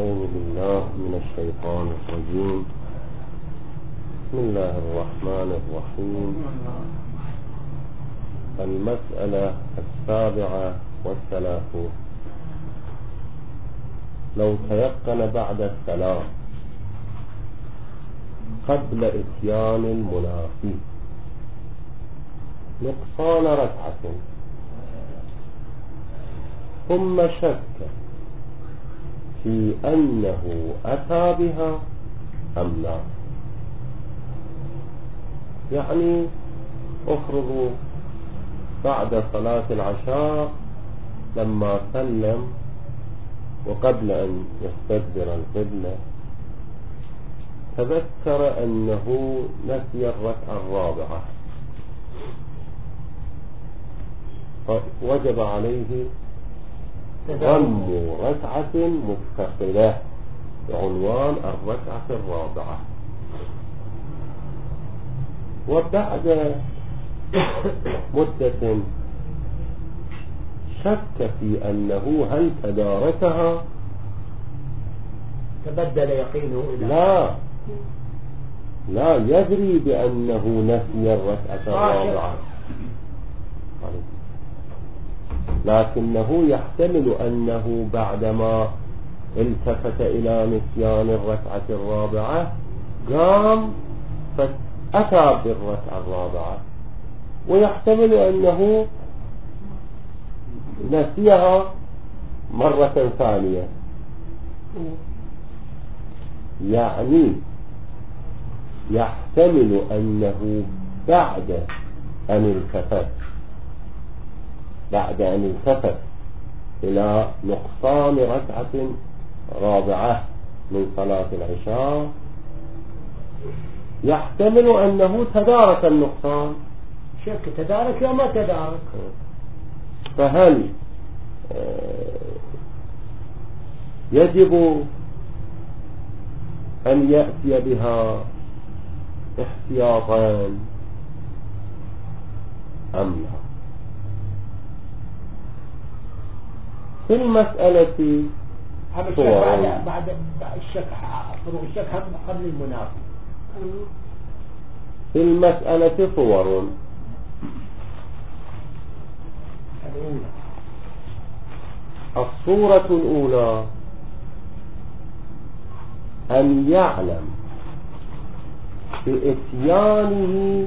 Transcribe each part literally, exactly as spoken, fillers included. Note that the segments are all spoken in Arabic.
أعوذ بالله من الشيطان الرجيم. بسم الله الرحمن الرحيم. المسألة السابعة والثلاثون. لو تيقن بعد السلام قبل إتيان المنافي نقصان ركعة ثم شك في أنه أتى بها أم لا، يعني أفرضوا بعد صلاة العشاء لما سلم وقبل أن يستدبر القبلة تذكر أنه نسي الركعة الرابعة، فوجب عليه ضم ركعة متصلة بعنوان الركعة الرابعة. وبعد مدة شك في أنه هل تداركها، تبدل يقينه إلى لا لا يدري بأنه نسي الركعة الرابعة، لكنه يحتمل أنه بعدما التفت إلى نسيان الركعة الرابعة قام فأتى بالركعة الرابعة، ويحتمل أنه نسيها مرة ثانية. يعني يحتمل أنه بعد أن التفت بعد أن التفت إلى نقصان ركعة رابعة من صلاة العشاء يحتمل أنه تدارك النقصان. شك تدارك يا ما تدارك، فهل يجب أن يأتي بها احتياطا أم لا؟ في المسألة بعد بعد الشك فروع الشك قبل المنافي. في المسألة صور. الأولى الصورة الأولى أن يعلم بإتيانه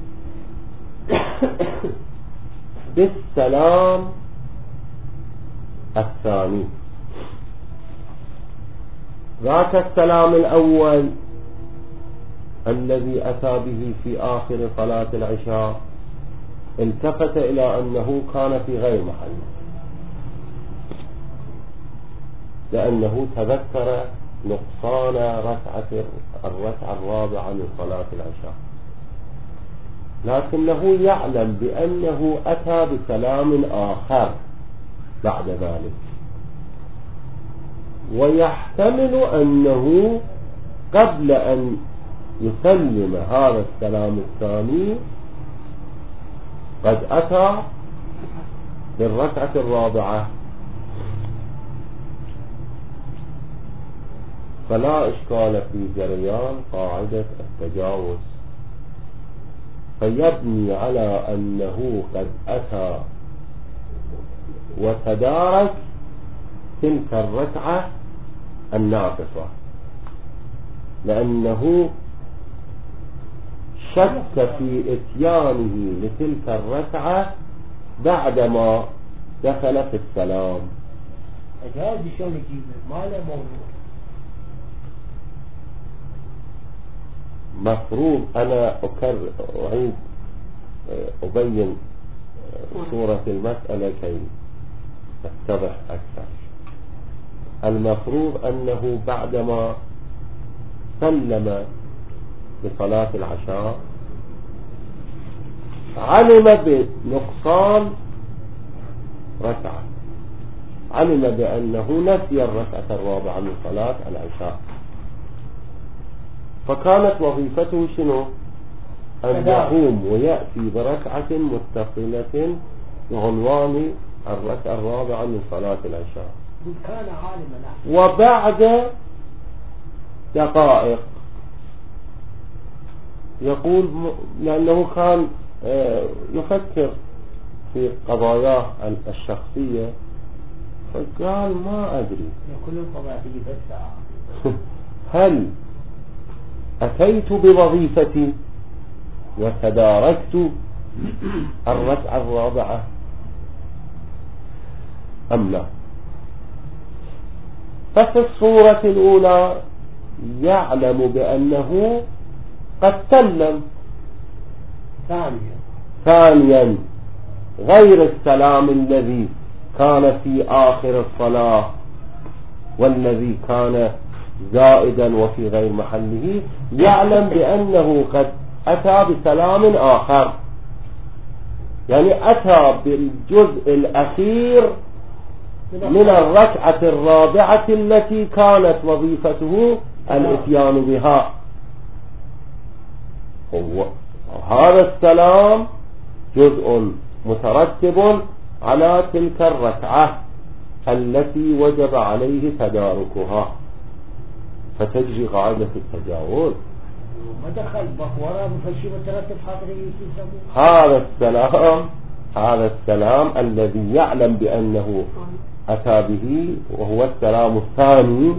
بالسلام الثاني. ذاك السلام الأول الذي أتى به في آخر صلاة العشاء التفت إلى أنه كان في غير محله، لأنه تذكر نقصان ركعة الركعة الرابعة من صلاة العشاء، لكنه يعلم بأنه أتى بسلام آخر بعد ذلك، ويحتمل أنه قبل أن يسلم هذا السلام الثاني قد أتى بالركعة الرابعة، فلا إشكال في جريان قاعدة التجاوز، فيبني على أنه قد أتى وتدارك تلك الركعة الناقصة، لأنه شك في إتيانه لتلك الركعة بعدما دخل في السلام. أجاز شلون يجيب ما له موضوع. مفروض أنا أكرر أعيد أبين صورة المسألة كي تتضح أكثر. المفروض أنه بعدما سلم بصلاة العشاء علم بنقصان ركعة، علم بأنه نسي الركعة الرابعة من صلاة العشاء، فكانت وظيفته شنو؟ أن يقوم ويأتي بركعة متصلة بعنوان الركعة الرابعة من صلاة العشاء. كان عالما. وبعد دقائق يقول لأنه كان يفكر في قضاياه الشخصية فقال ما أدري كل القضايا تجي بس هل أتيت بوظيفتي وتداركت الركعة الرابعة أم لا. ففي الصورة الأولى يعلم بأنه قد سلم. ثانيا ثانيا غير السلام الذي كان في آخر الصلاة والذي كان زائدا وفي غير محله، يعلم بأنه قد أتى بسلام آخر، يعني أتى بالجزء الأخير من الركعة الرابعة التي كانت وظيفته الاتيان بها. هذا السلام جزء مترتب على تلك الركعة التي وجب عليه تداركها، فتجري قاعدة التجاوز. ما دخل بخورة مفشي مترتب حاضرين. هذا السلام هذا السلام الذي يعلم بأنه أتى به وهو السلام الثاني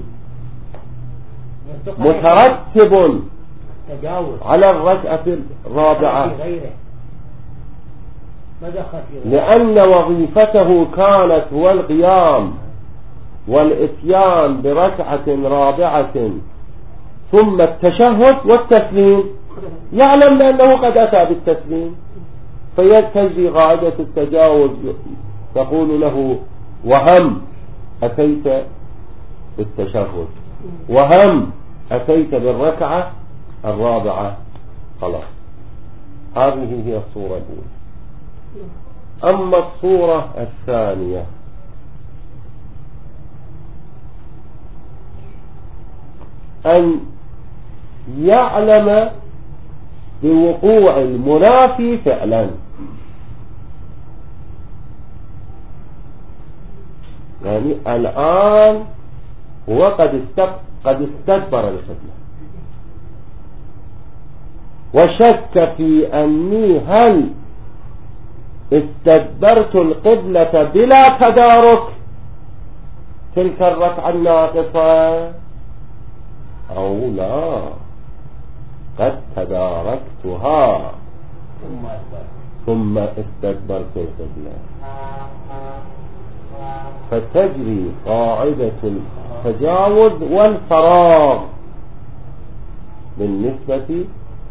مترتب على الركعة الرابعة، لأن وظيفته كانت هو القيام والإتيان بركعة رابعة ثم التشهد والتسليم، يعلم بأنه قد أتى بالتسليم، فيتجري قاعدة التجاوز تقول له وهم أتيت بالتشهد وهم أتيت بالركعة الرابعة، خلاص. هذه هي الصورة الأولى. أما الصورة الثانية أن يعلم بوقوع المنافي فعلا، يعني الآن هو قد قد استدبر القبلة وشك في أني هل استدبرت القبلة بلا تدارك تلك الركعة الناقصة أو لا، قد تداركتها ثم استدبرت القبلة، فتجري قاعدة التجاوز والفراغ بالنسبة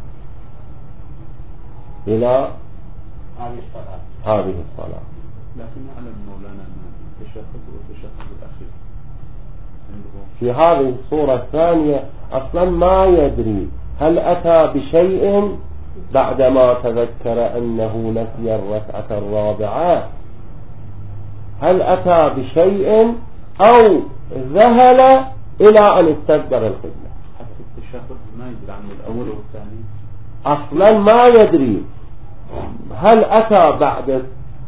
إلى هذه الصلاة. لكن نعلم مولانا أن التشهد والتشهد الأخير في هذه الصورة الثانية أصلا ما يدري هل أتى بشيء بعدما تذكر أنه نسي الركعة الرابعة، هل أتى بشيء أو ذهل إلى أن استدبر القبلة. حتى التشهد ما يدري عن الأول والثاني، أصلا ما يدري هل أتى بعد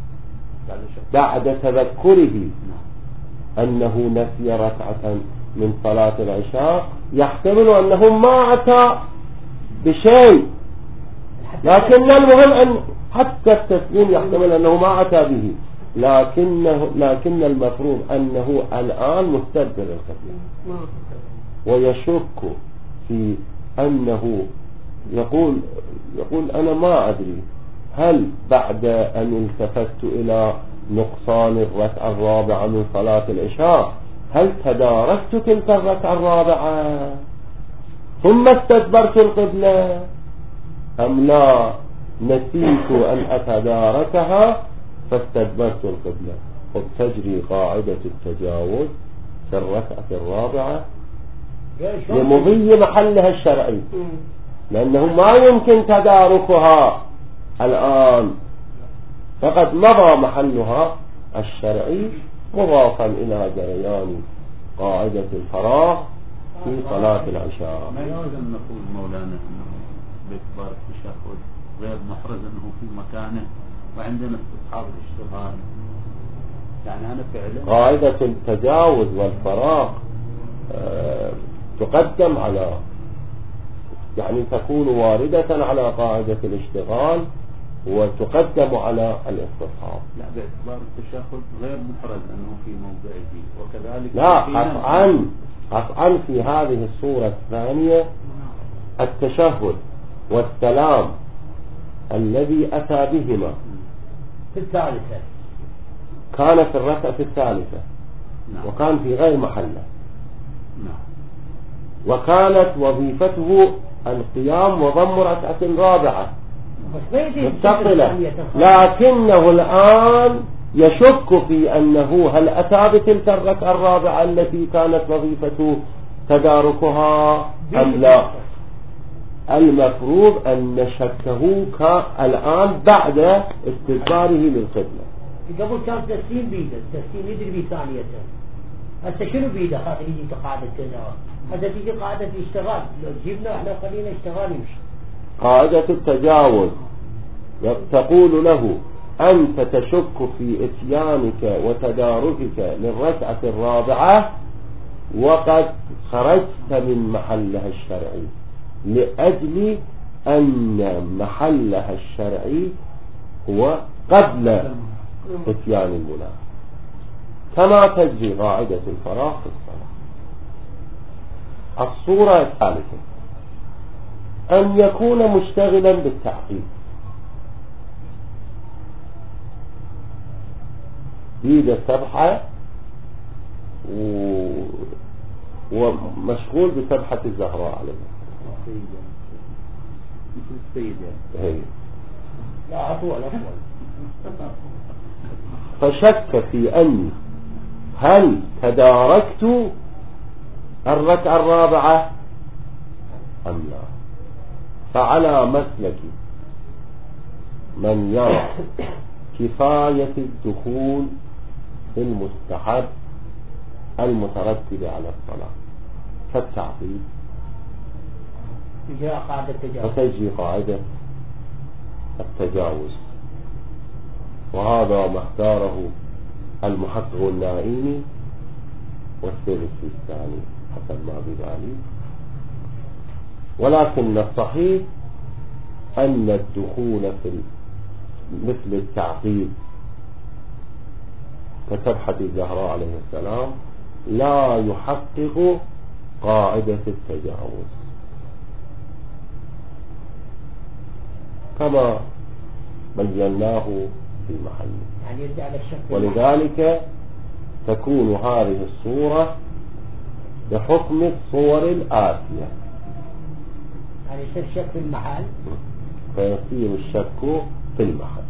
بعد تذكره أنه نسي ركعة من صلاة العشاء، يحتمل أنه ما أتى بشيء، لكن المهم أن حتى التسليم يحتمل أنه ما أتى به، لكنه لكن المفروض أنه الآن مستدبر القبلة، ويشك في أنه يقول يقول أنا ما أدري هل بعد أن التفت إلى نقصان الركعة الرابعة من صلاة العشاء هل تداركت تلك الركعة الرابعة ثم استدبرت القبلة أم لا، نسيت أن أتداركها فاستدبرت القبلة. وتجري قاعدة التجاوز في الركعة الرابعة لمضي محلها الشرعي، لأنه ما يمكن تداركها الآن، فقد مضى محلها الشرعي مضافا إلى جريان قاعدة الفراغ في صلاة العشاء. ما يلزم نقول مولانا أنه بإكبار التشهد غير محرز أنه في مكانه وعندنا استصحاب الاشتغال يعني أنا فعلا قاعدة التجاوز والفراغ آه تقدم على، يعني تكون واردة على قاعدة الاشتغال وتقدم على الاستصحاب. لا، باعتبار التشهد غير محرز أنه في موضعه، وكذلك لا، قطعا قطعا في هذه الصورة الثانية التشهد والسلام الذي أتى بهما في الثالثة كان في الركعة الثالثة. نعم. وكان في غير محله. نعم. وكانت وظيفته القيام وضم ركعة رابعة مستقلة، لكنه الآن يشك في أنه هل أتى بتلك الركعة الرابعة التي كانت وظيفته تداركها أم لا. المفروض أن شكه الآن بعد استدباره للقبلة. قبل كان تسليم بيده، التسليم يدري بيه ثانية. هسه شنو بيده خاطر يجي قاعدة تجاوز؟ هسه تيجي قاعدة اشتغال، لو جبنا احنا خلينا اشتغال يمشي. قاعدة التجاوز تقول له أنت تشك في إتيانك وتداركك للركعة الرابعة وقد خرجت من محلها الشرعي، لأجل أن محلها الشرعي هو قبل إتيان المنافق، كما تجري قاعدة الفراغ في الصلاة. الصورة الثالثة أن يكون مشتغلا بالتعقيد، بيد السبحة و... ومشغول بسبحة الزهراء عليها مثل السيد هي. لا أطول أطول. فشك في أني هل تداركت الركعة الرابعة أم لا. فعلى مسلك من يرى كفاية الدخول في المستحب المترتب على الصلاة كالتعقيد فتجري قاعدة التجاوز. وهذا ما اختاره المحقق النائمي والسيد السيستاني حسب ما بذلك. ولكن الصحيح أن الدخول في مثل التعقيد كسبحة الزهراء عليه السلام لا يحقق قاعدة التجاوز كما بيناه في محله. ولذلك تكون هذه الصورة بحكم الصور الآتية، يعني يصير شك في المحل، فيصير الشك في المحل.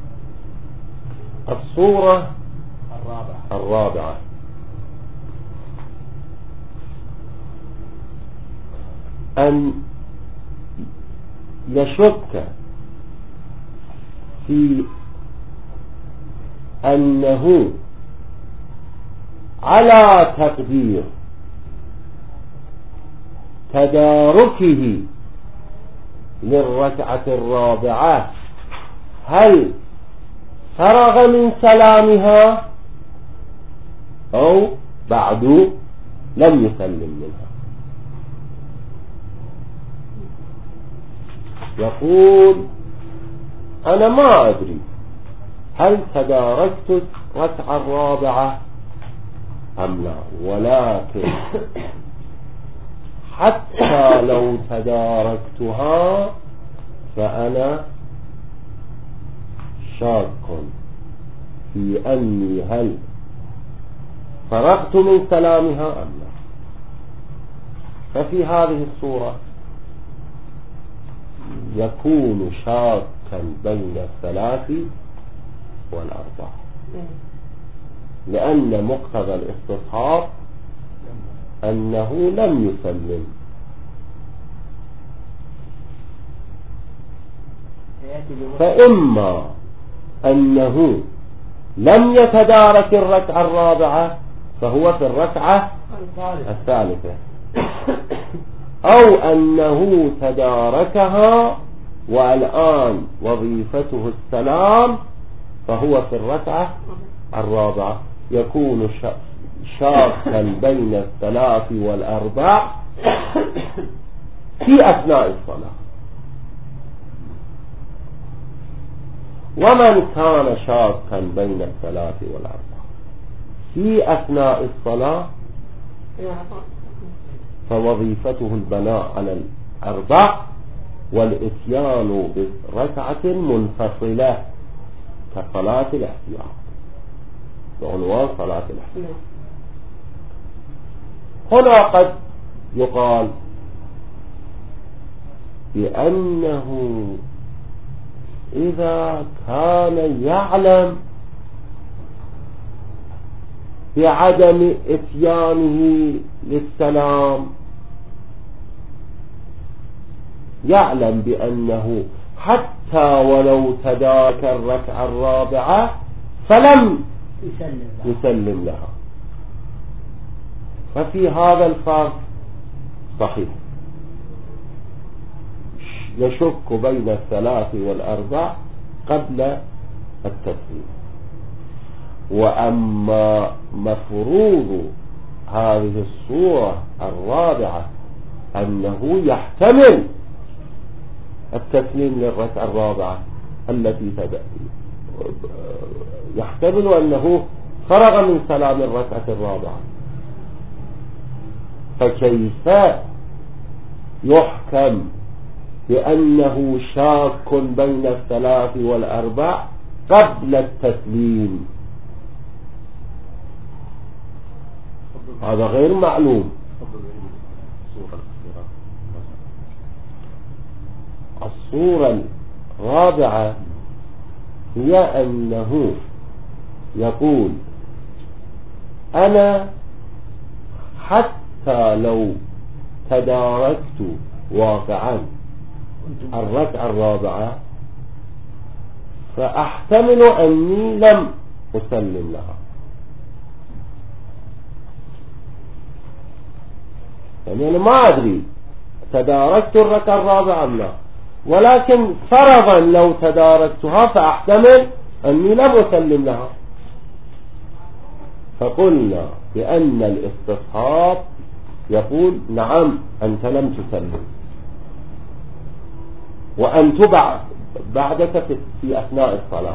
الصورة الرابعة الرابعة أن يشك في أنه على تقدير تداركه للركعة الرابعة هل فرغ من سلامها أو بعد لم يسلم منها. يقول أنا ما أدري هل تداركت الركعة الرابعة أم لا، ولكن حتى لو تداركتها فأنا شاك في أني هل فرغت من سلامها أم لا. ففي هذه الصورة يكون شاكا بين الثلاث والأربع، لأن مقتضى الاستصحاب أنه لم يسلم. فإما أنه لم يتدارك الركعة الرابعة فهو في الركعة الثالثة، أو أنه تداركها والآن وظيفته السلام فهو في الركعة الرابعة يكون شاكا بين الثلاث والأربع في أثناء الصلاة. ومن كان شاكا بين الثلاث والأربع في أثناء الصلاة فوظيفته البناء على الأربع والإتيان بركعة منفصلة كصلاة الاحتياط بعنوان صلاة الاحتياط. هنا قد يقال بأنه إذا كان يعلم بعدم إتيانه للسلام، يعلم بأنه حتى ولو تدارك الركعة الرابعة فلم يسلم لها، ففي هذا الفرق صحيح يشك بين الثلاث والأربع قبل التسليم. وأما مفروض هذه الصورة الرابعة أنه يحتمل التسليم للركعة الرابعة التي تبقى، يحتمل أنه فرغ من سلام الركعة الرابعة، فكيف يحكم بأنه شاك بين الثلاث والأربع قبل التسليم؟ هذا غير معلوم. الصورة الرابعة هي أنه يقول أنا حتى لو تداركت واقعا الركعة الرابعة فأحتمل أني لم أسلم لها، يعني أنا ما أدري تداركت الركعة الرابعة أم لا، ولكن فرضا لو تداركتها فأحتمل أني لم أسلم لها. فقلنا بأن الاستصحاب يقول نعم أنت لم تسلم، وأنت بعدك في أثناء الصلاة،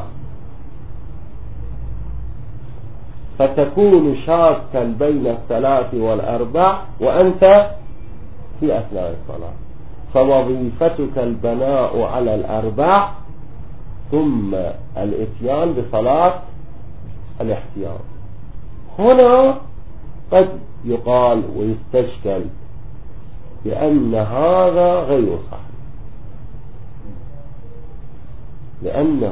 فتكون شاكا بين الثلاث والأربع وأنت في أثناء الصلاة، فوظيفتك البناء على الأربع ثم الاتيان بصلاة الاحتياط. هنا قد يقال ويستشكل بأن هذا غير صحيح، لأنه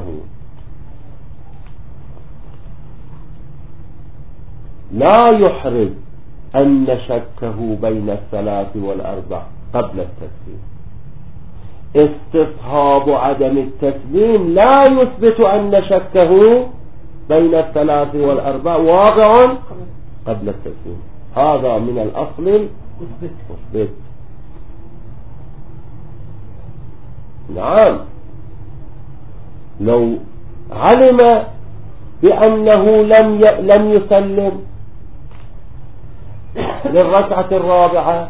لا يحرز أن شكه بين الثلاث والأربع قبل التسليم. استصحاب عدم التسليم لا يثبت أن شكه بين الثلاث والأربع واقع قبل التسليم، هذا من الأصل المثبت. نعم، لو علم بأنه لم لم يسلم للركعة الرابعة،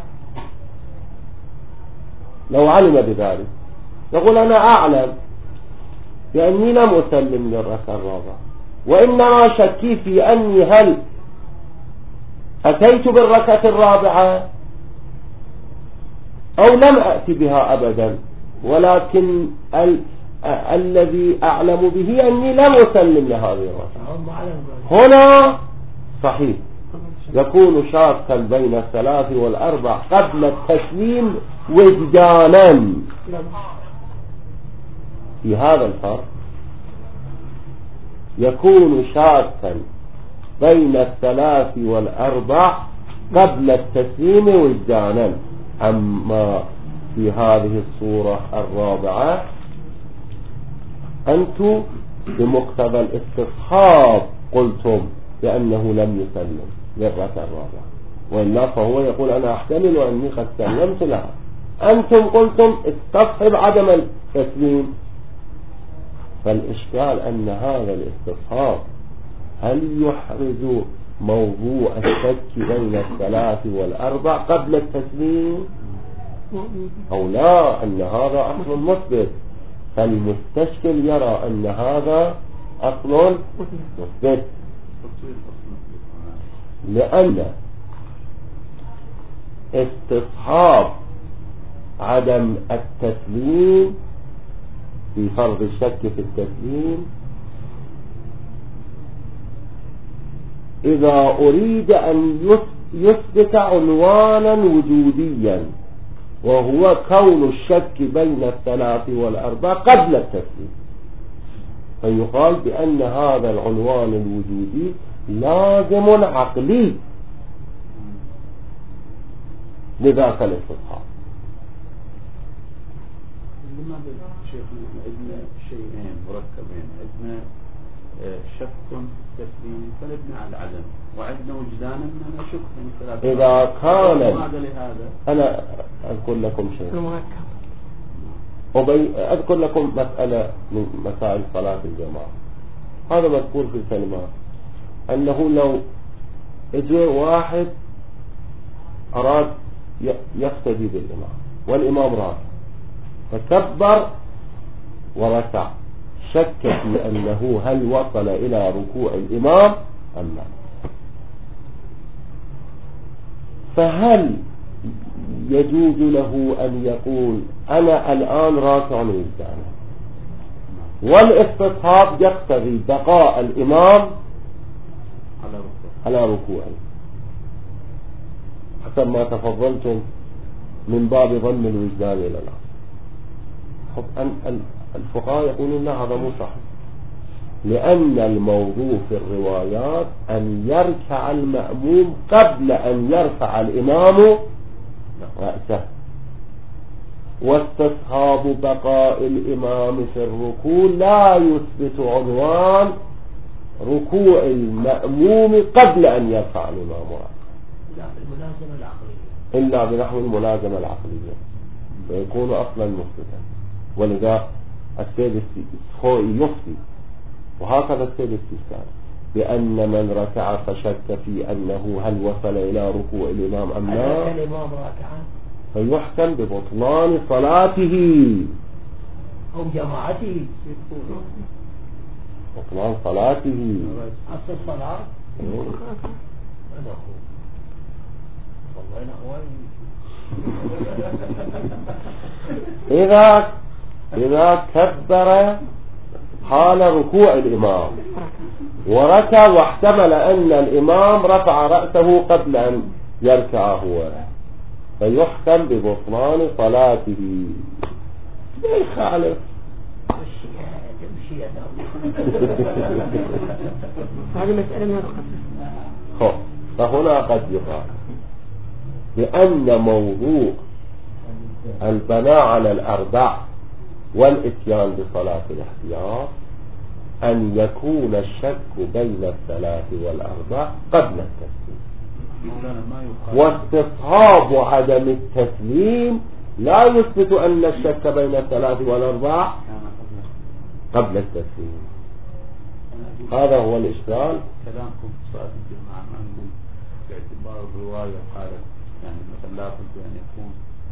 لو علم بذلك يقول أنا أعلم بأني لم أسلم للركعة الرابعة، وإنما شكي في أني هل أتيت بالركعة الرابعة أو لم أأتي بها أبدا، ولكن ال الذي أعلم به أني لم أسلم لهذه الركعة. هنا صحيح يكون شاكا بين الثلاث والأربع قبل التسليم وجدانا. في هذا الفرق يكون شاكا بين الثلاث والأربع قبل التسليم وجدانا. أما في هذه الصورة الرابعة أنتم بمقتضى الاستصحاب قلتم بأنه لم يسلم للركعة الرابعة، وإلا فهو يقول أنا أحتمل أني قد سلمت لها. أنتم قلتم استصحب عدم التسليم، فالإشكال أن هذا الاستصحاب هل يحرز موضوع الشك بين الثلاث والأربع قبل التسليم أو لا، أن هذا أصل مثبت، فالمستشكل يرى أن هذا أصل مثبت، لأن استصحاب عدم التسليم في فرض الشك في التسليم إذا أريد أن يثبت عنوانا وجوديا وهو كون الشك بين الثلاث والأربع قبل التسليم، فيقال بأن هذا العنوان الوجودي لازم عقلي لذاك الاستصحاب. لماذا شيخنا عندنا شيئين مركبين، عندنا شك تسليم فنبني على العدم، وعندنا وجدانا أننا شك من ثلاثة. إذا كان لهذا أنا أذكر لكم شيء، أذكر لكم مسألة من مسائل صلاة الجماعة. هذا مذكور في الكلمات أنه لو اجى واحد أراد يقتدي بالإمام والإمام راكع فكبر وركع، شك في أنه هل وصل إلى ركوع الإمام أم لا، فهل يجوز له أن يقول أنا الآن راكع وجدانا، والاستصحاب يقتضي بقاء الإمام على ركوعه حسب ما تفضلتم من باب ضم الوجدان إلى الأصل. الفقهاء يقولون لا، هذا مو صحيح، لأن الموضوع في الروايات أن يركع المأموم قبل أن يرفع الإمام رأسه، واستصحاب بقاء الإمام في الركوع لا يثبت عنوان ركوع المأموم قبل أن يرفع الإمام رأسه إلا بنحو الملازمة العقلية ويكون أصلا مثبتا. ولذا السيد الخوئي يفتي وهكذا السيد السيستاني بأن من ركع فشك في أنه هل وصل إلى ركوع الإمام أم لا فيحكم ببطلان صلاته أو جماعته، بطلان صلاته أصل الصلاة إذا إذا كبر حال ركوع الإمام وركع واحتمل أن الإمام رفع رأسه قبل أن يركع هو فيحكم ببطلان صلاته. يخالف هذه مسألة من القصة. فهنا قد يقال بأن موضوع البناء على الأربع والإتيان بصلاة الاحتياط أن يكون الشك بين الثلاث والأربع قبل التسليم، واستصحاب عدم التسليم لا يثبت أن الشك بين الثلاث والأربع قبل التسليم. هذا هو الإشكال. كلامكم صلاة الجماعة ما نقول باعتبار الرواية قالت يعني مثلا لا بد أن يكون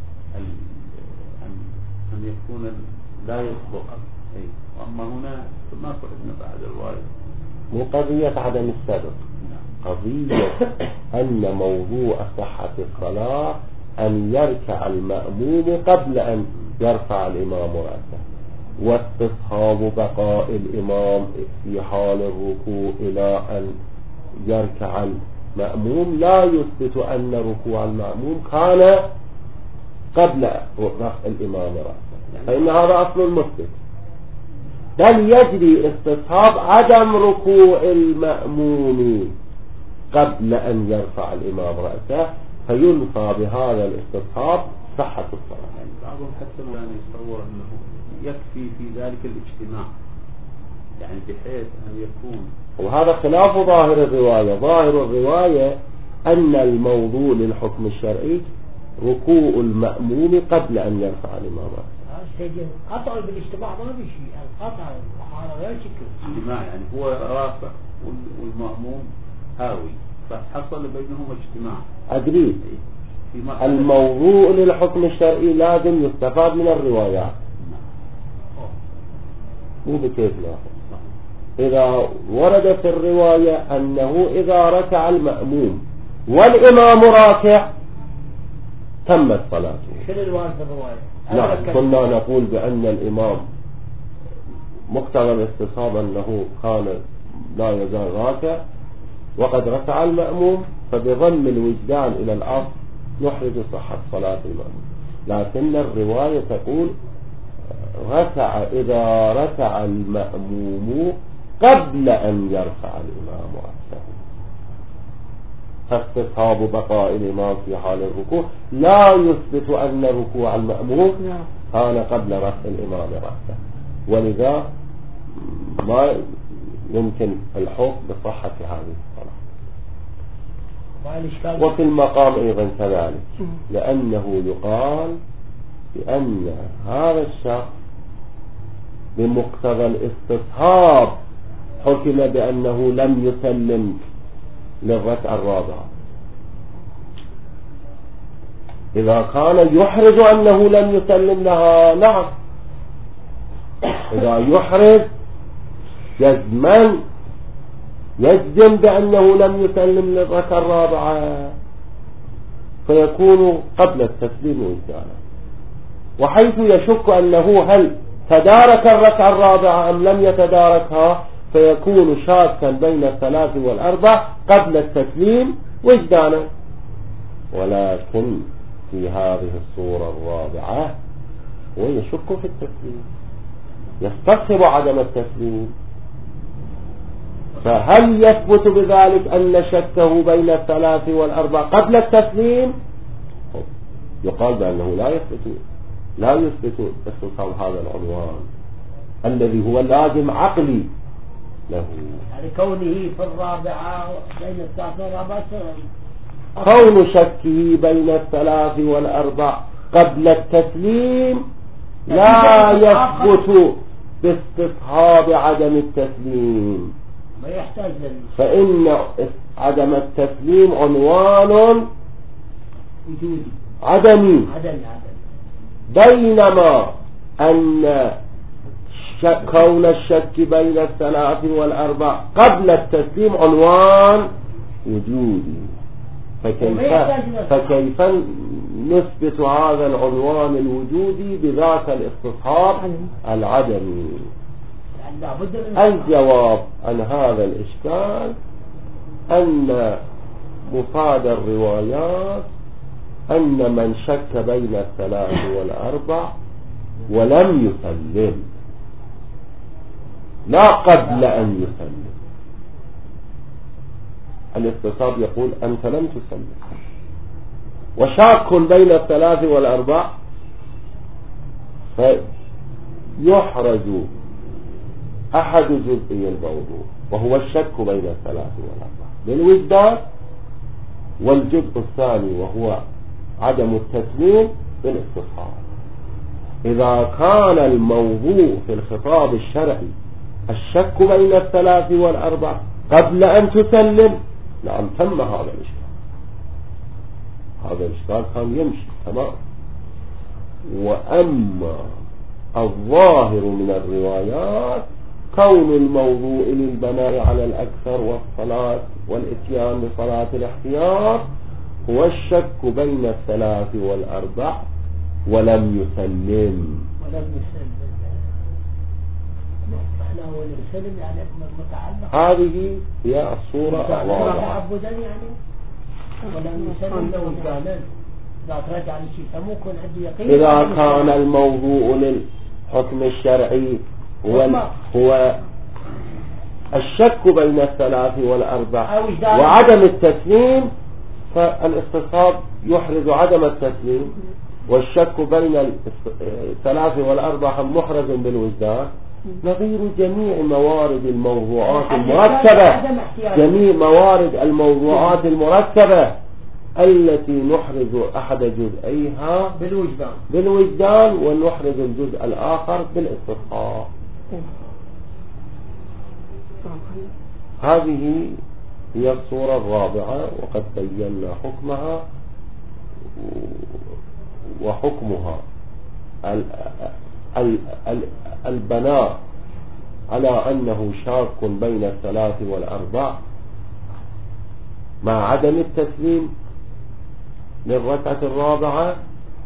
أن يكون لا يسبق، وأما هنا ما فعلنا بعد الرواية مو قضية عدم السبق، قضية أن موضوع صحة الصلاة أن يركع المأموم قبل أن يرفع الإمام رأسه، واستصحاب بقاء الإمام في حال الركوع إلى أن يركع المأموم لا يثبت أن ركوع المأموم كان قبل رفع الإمام رأسه، فإن هذا أصل المثبت، بل يجري استصحاب عدم ركوع المأموم قبل أن يرفع الإمام رأسه فينفى بهذا الاستصحاب صحة الصلاة. يعني بعضهم حتى مولانا يتصور أنه يكفي في ذلك الاجتماع، يعني بحيث أن يكون، وهذا خلاف ظاهر الرواية. ظاهر الرواية أن الموضوع للحكم الشرعي ركوع المأموم قبل أن يرفع الإمام رأسه. قطع بالاجتماع ما بشيء، القطع على غير شكل اجتماع يعني هو رافع والمأموم هاوي، فحصل بينهم اجتماع. أدري الموضوع للحكم الشرعي لازم يستفاد من الروايات، مو بكيف ناخذ. إذا ورد في الرواية أنه إذا ركع المأموم والإمام راكع تمت صلاته. شنو الوارد في الرواية؟ نعم، كنا نقول بأن الإمام مقتضى الاستصحاب أنه كان لا يزال راكع وقد ركع المأموم، فبضم الوجدان إلى الأصل يحرج صحة صلاة المأموم. لكن الرواية تقول ركع إذا ركع المأموم قبل أن يرفع الإمام رأسه، فاستصحاب بقاء الإمام في حال الركوع لا يثبت أن ركوع المأموم كان قبل رفع الإمام رأسه، ولذا ما يمكن الحكم بصحة هذه الصلاة. وفي المقام أيضا كذلك، لأنه يقال بأن هذا الشخص بمقتضى الاستصحاب حكم بأنه لم يسلم للركعة الرابعة. إذا كان يحرز أنه لم يسلم لها، نعم، إذا يحرز جزما يجزم بأنه لم يسلم للركعة الرابعة فيكون قبل التسليم وجدانا. وحيث يشك أنه هل تدارك الركعة الرابعة أم لم يتداركها فيكون شاكا بين الثلاث والأربع قبل التسليم وجدانا. ولكن في هذه الصورة الرابعة هو يشك في التسليم، يستصحب عدم التسليم، فهل يثبت بذلك أن شكه بين الثلاث والأربع قبل التسليم؟ يقال بأنه لا يثبت لا يثبت استصحاب هذا العنوان الذي هو لازم عقلي له. يعني كونه في الرابعة بين الثلاث والأربع، كون شكه بين الثلاث والأربع قبل التسليم لا يثبت باستصحاب عدم التسليم، ما يحتاج لل... فإن عدم التسليم عنوان وجودي عدمي، عدم بينما أن كون الشك بين الثلاث والأربع قبل التسليم عنوان وجودي. فكيف, فكيف نثبت هذا العنوان الوجودي بذاك الاستصحاب العدمي؟ الجواب عن هذا الإشكال أن مفاد الروايات أن من شك بين الثلاث والأربع ولم يسلم، لا قبل أن يسلم. الاستصحاب يقول أنت لم تسلم، وشاك بين الثلاث والأربع فيحرز أحد جزئي الموضوع وهو الشك بين الثلاث والأربع بالوجدان، والجزء الثاني وهو عدم التسليم بالاستصحاب. إذا كان الموضوع في الخطاب الشرعي الشك بين الثلاث والأربع قبل أن تسلم، نعم تم هذا الإشكال، هذا الإشكال كان يمشي تمام. وأما الظاهر من الروايات كون الموضوع للبناء على الأكثر والصلاة والإتيان بصلاة الاحتياط هو الشك بين الثلاث والأربع ولم يسلم. ولم يسلم معناه ولم يسلم يعني متعلق، هذه هي الصورة الواضحة. تعبدا يعني ولم يسلم لو كان لا ترجع لشيء فممكن عنده يقين. إذا كان الموضوع للحكم الشرعي هو هو الشك بين الثلاث والأربع وعدم التسليم، فالاستصحاب يحرز عدم التسليم، والشك بين الثلاث والأربع محرز بالوجدان، نظير جميع موارد الموضوعات المركبة، جميع موارد الموضوعات المركبة التي نحرز أحد جزئيها بالوجدان بالوجدان ونحرز الجزء الآخر بالاستصحاب. هذه هي الصورة الرابعة، وقد بينا حكمها وحكمها. البناء على أنه شاك بين الثلاث والأربع مع عدم التسليم للركعة الرابعة،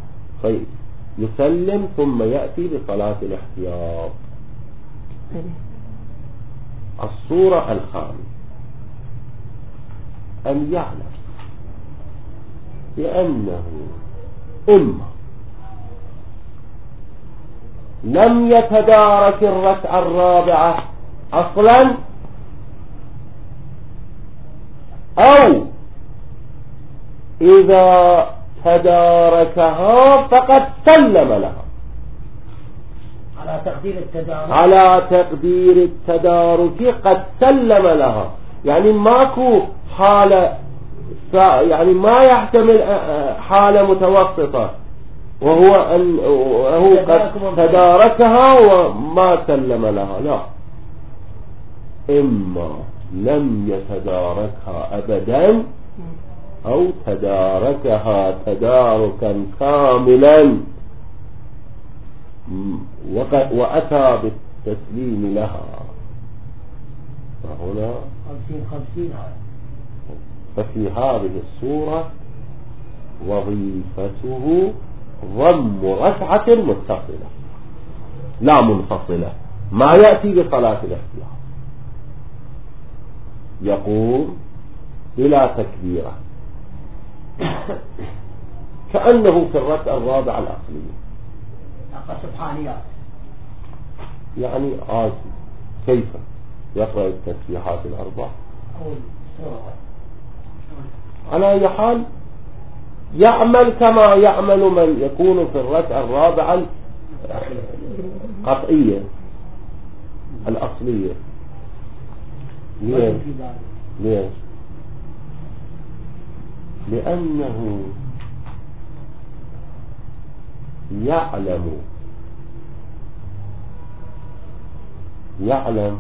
فيسلم ثم يأتي بصلاة الاحتياط. الصورة الخامسة أن يعلم بأنه إما لم يتدارك الركعة الرابعة أصلا، أو إذا تداركها فقد سلم لها على تقدير التدارك على تقدير التدارك قد سلم لها. يعني ماكو حالة، يعني ما يحتمل حالة متوسطة وهو أن وهو قد تداركها وما سلم لها، لا، إما لم يتداركها أبدا أو تداركها تداركا كاملا وأتى بالتسليم لها، فهنا خمسين خمسين. ففي هذه الصورة وظيفته ضم ركعة متصلة لا منفصلة، ما يأتي بصلاة الاحتياط، يقوم بلا تكبيرة كأنه في الركعة الرابعة الأصلية، سبحانيات، يعني عاجز. كيف يقرأ التسبيحات الأربع؟ على أي حال يعمل كما يعمل من يكون في الركعة الرابعة القطعية الأصلية. ليش؟ ليش؟ لأنه يعلم يعلم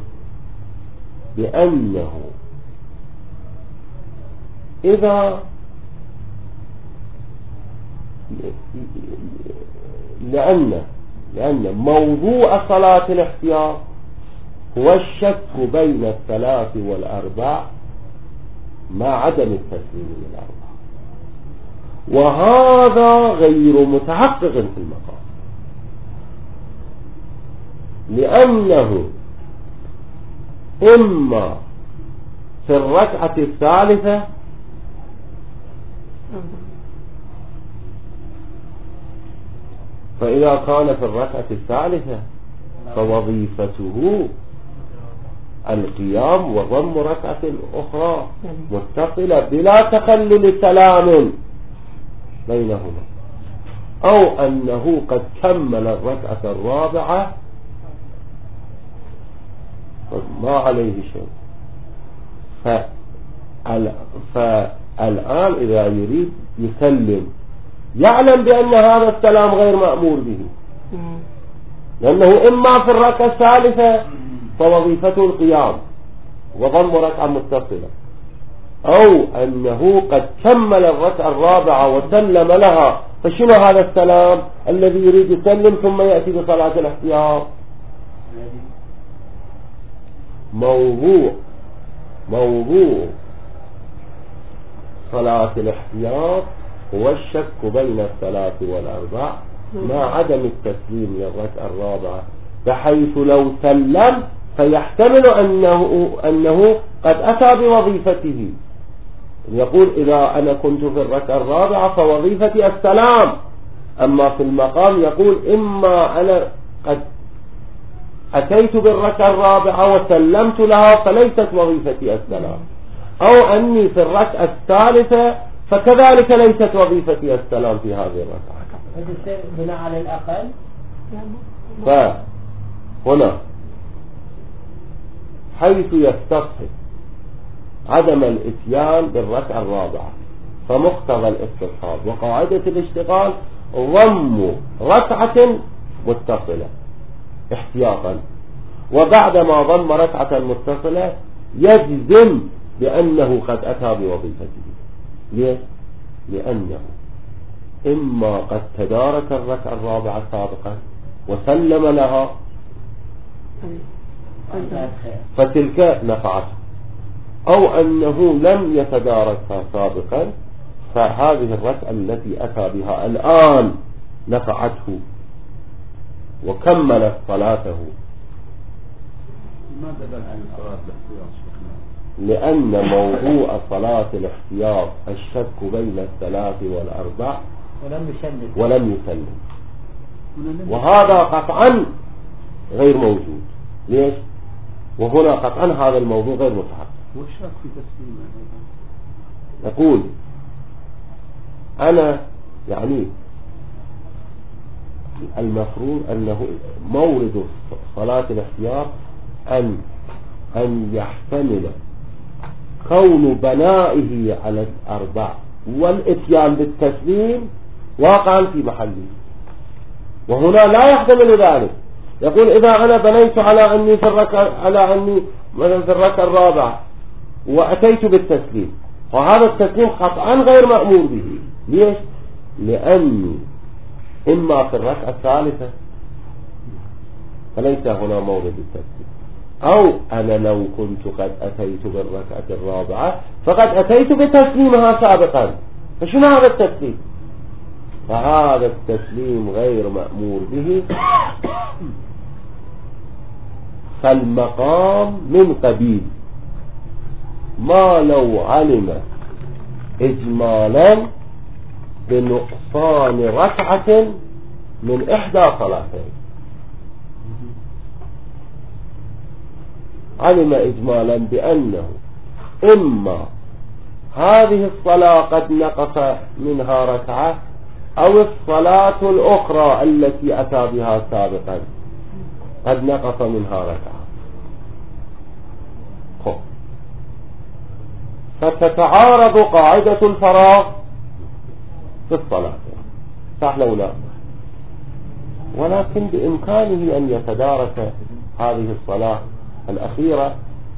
بأنه إذا لأن لأن موضوع صلاة الاحتياط هو الشك بين الثلاث والأربع مع عدم التسليم للأربع، وهذا غير متحقق في المقام، لأنه إما في الركعة الثالثة فإذا كان في الركعة الثالثة فوظيفته القيام وضم ركعة أخرى متصلة بلا تخلل سلام بينهما، أو أنه قد كمل الركعة الرابعة ما عليه شيء، فالآن إذا يريد يسلم يعلم بأن هذا السلام غير مأمور به، لأنه إما في الركعة الثالثة فوظيفته القيام وضم ركعة متصلة، أو أنه قد كمل الركعة الرابعة وسلم لها، فشنو هذا السلام الذي يريد يسلم ثم يأتي بصلاة الاحتياط؟ موضوع موضوع صلاة الاحتياط هو الشك بين الثلاث والأربع مع عدم التسليم للركعة الرابعة، بحيث لو سلم فيحتمل أنه, أنه قد أتى بوظيفته. يقول إذا أنا كنت في الركعة الرابعة فوظيفتي السلام، أما في المقام يقول إما أنا قد أتيت بالركعة الرابعة وسلمت لها فليست وظيفتي السلام، أو أني في الركعة الثالثة فكذلك ليست وظيفتي السلام في هذه الركعة. بناء على الأقل فهنا حيث يستصحب عدم الاتيان بالركعة الرابعة فمقتضى الاستصحاب وقاعدة الاشتغال ضم ركعة متصلة احتياطا، وبعدما ضم ركعة متصلة يجزم بأنه قد أتى بوظيفته. ليش؟ لأنه إما قد تدارك الركعة الرابعة سابقا وسلم لها فتلك نفعته، أو أنه لم يتداركها سابقا فهذه الركعة التي أتى بها الآن نفعته وكملت صلاته. ماذا دل عن صلاة الاحتياط؟ لأن موضوع صلاة الاحتياط الشك بين الثلاث والأربع ولم يسلم ولم يسلم، وهذا قطعا غير موجود. ليش؟ وهنا قطعا هذا الموضوع غير متحقق. والشك في تسليمه نقول أنا يعني المفروض أنه مورد صلاة الاحتياط أن أن يحتمل كون بنائه على الأربع والإتيان بالتسليم واقعا في محله، وهنا لا يحتمل ذلك. يقول إذا أنا بنيت على أني في الركعة على أني مثلا في الركعة الرابعة وأتيت بالتسليم، وهذا التسليم قطعا غير مأمور به. ليش؟ لأني إما في الركعة الثالثة فليس هنا مورد التسليم، أو أنا لو كنت قد أتيت بالركعة الرابعة فقد أتيت بتسليمها سابقا، فشنو هذا التسليم؟ فهذا التسليم غير مأمور به. فالمقام من قبيل ما لو علم إجمالا بنقصان ركعة من إحدى صلاتين، علم إجمالا بأنه إما هذه الصلاة قد نقص منها ركعة أو الصلاة الأخرى التي أتى بها سابقا قد نقص منها ركعة، فتتعارض قاعدة الفراغ في الصلاة، صح لو لا؟ ولكن بإمكانه أن يتدارك هذه الصلاة الأخيرة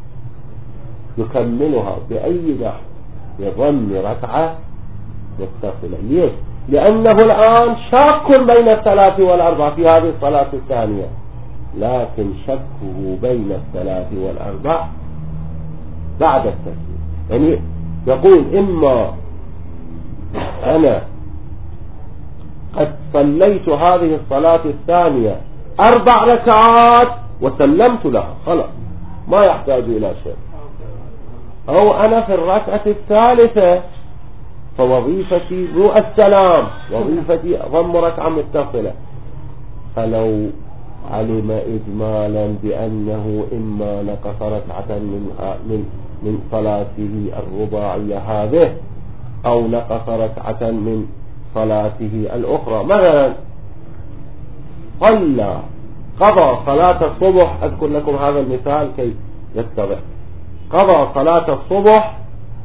يكملها بأي لحظة بضم ركعة متصلة. ليش؟ لأنه الآن شاك بين الثلاث والأربع في هذه الصلاة الثانية، لكن شكه بين الثلاث والأربع بعد التسليم. يعني يقول إما أنا قد صليت هذه الصلاة الثانية أربع ركعات وسلمت لها خلاص ما يحتاج إلى شيء، أو أنا في الركعة الثالثة فوظيفتي مو السلام، وظيفتي ضم ركعة متصلة، فلو علم إجمالا بأنه إما نقص ركعة من من من صلاته الرباعية هذه أو نقص ركعة من صلاته الأخرى، مثلا صلى قضى صلاة الصبح، أذكر لكم هذا المثال كي يتضح، قضى صلاة الصبح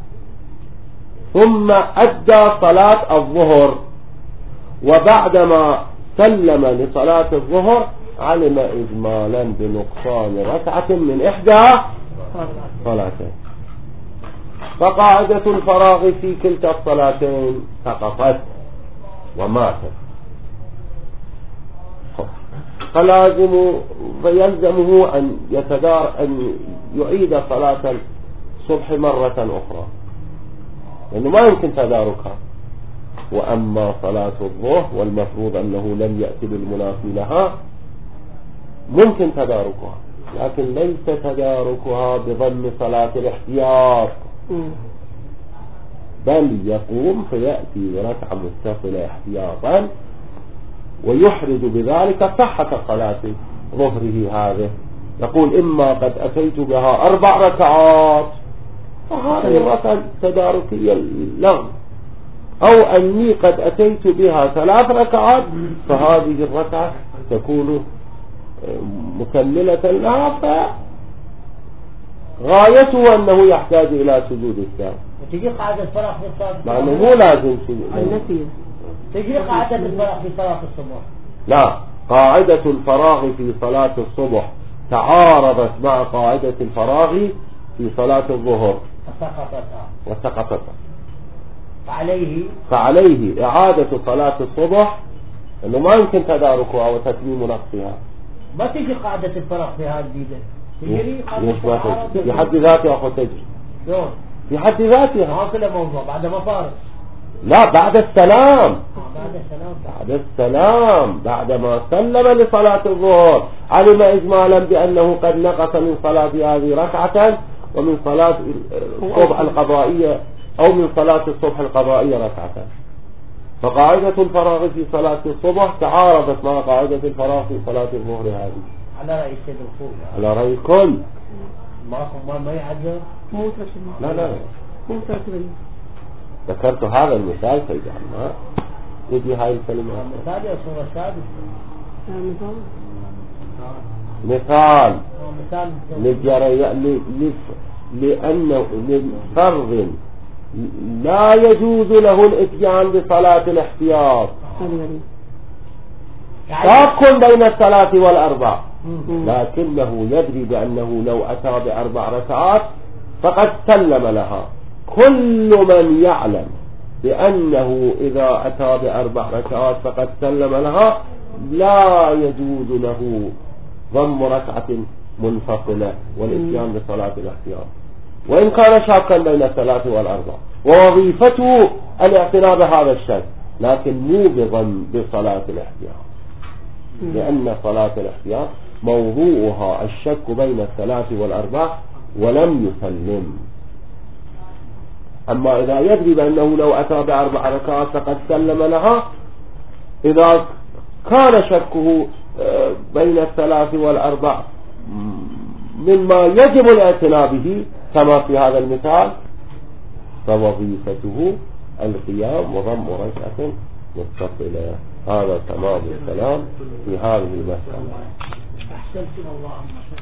ثم أدى صلاة الظهر، وبعدما سلم لصلاة الظهر علم إجمالا بنقصان ركعة من إحدى صلاتين، فقاعدة الفراغ في كلتا الصلاتين سقطت وماتت، فلازم فيلزمه أن يتدار أن يعيد صلاة الصبح مرة أخرى لأنه ما يمكن تداركها. وأما صلاة الظهر والمفروض أنه لم يأتي بالمنافي لها ممكن تداركها، لكن ليس تداركها بضم صلاة الاحتياط، بل يقوم فيأتي بركعة متصلة احتياطا ويحرز بذلك صحة صلاة ظهره هذه. يقول إما قد أتيت بها أربع ركعات فهذه الركعة تداركية لغو، أو أني قد أتيت بها ثلاث ركعات فهذه الركعة تكون مكملة لها، غايته أنه يحتاج إلى سجود السهو. تجي قاعدة الفراغ في الصلاة لأنه مو لازم سجود، تجي قاعدة الفراغ في صلاة الصبح. لا، قاعدة الفراغ في صلاة الصبح تعارضت مع قاعدة الفراغ في صلاة الظهر فسقطتا وسقطت فعليه فعليه إعادة صلاة الصبح، أنه ما يمكن تداركها وتتميم نقصها. ما تجي قاعدة الفرق في هذه البيدة، تجري قاعدة ليش ما تجري؟ الفرق في حد ذاتها أخو تجري شلون؟ في حد ذاتها. ما كله موضوع بعد ما فارق. لا، بعد السلام آه بعد السلام بعد السلام بعدما سلم لصلاة الظهر علم إجمالا بأنه قد نقص من صلاة هذه ركعة، ومن صلاة الصبح القضائية أو من صلاة الصبح القضائية ركعة. فقاعدة الفراغ في صلاة الصبح تعارضت مع قاعدة الفراغ في صلاة الظهر هذه على رأي السيد الخوي، على رأي الكل. ما ما ما يعذر. مو مترتب. لا لا مو مترتب. ذكرت هذا المثال سيدي عمار، يجي هاي الكلمة مثال يا صورة سادس. مثال. مثال مثال للجري ل... لأنه لفرض لا يجوز له الاتيان بصلاة الاحتياط، شاق بين الثلاث والأربع، لكنه يدري بأنه لو أتى بأربع ركعات فقد سلم لها. كل من يعلم بأنه إذا أتى بأربع ركعات فقد سلم لها لا يجوز له ضم ركعة منفصلة والاتيان بصلاة الاحتياط، وإن كان شاكا بين الثلاث والأربع، ووظيفته الاعتناء بهذا الشيء، لكن مو بضم بصلاة الاحتياط، لأن صلاة الاحتياط موضوعها الشك بين الثلاث والأربع ولم يسلم. أما إذا يدري بأنه لو أتى بأربع ركعات فقد سلم لها، إذا كان شكه بين الثلاث والأربع مما يجب الاعتناء به كما في هذا المثال، فوظيفته القيام وضم ركعة متصلة. هذا تمام الكلام في هذه المسألة. أحسنت الله.